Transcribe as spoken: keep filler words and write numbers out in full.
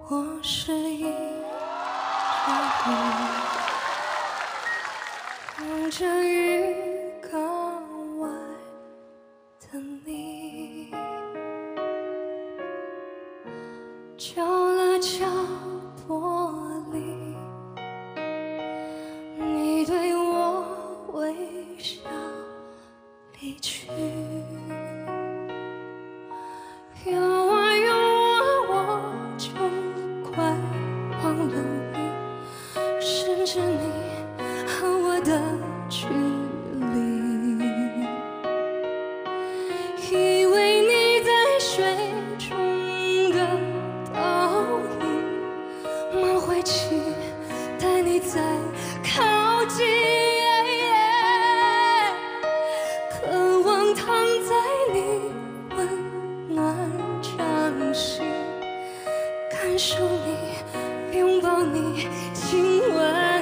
我是一只鱼，望着浴缸外的你，敲了敲玻璃，你对我微笑离去。有啊有啊，我就快忘了你，甚至你和我的距离。以为你在水中的倒影，梦会期待你再靠近，渴望躺在你温暖掌心，感受你，拥抱你，亲吻。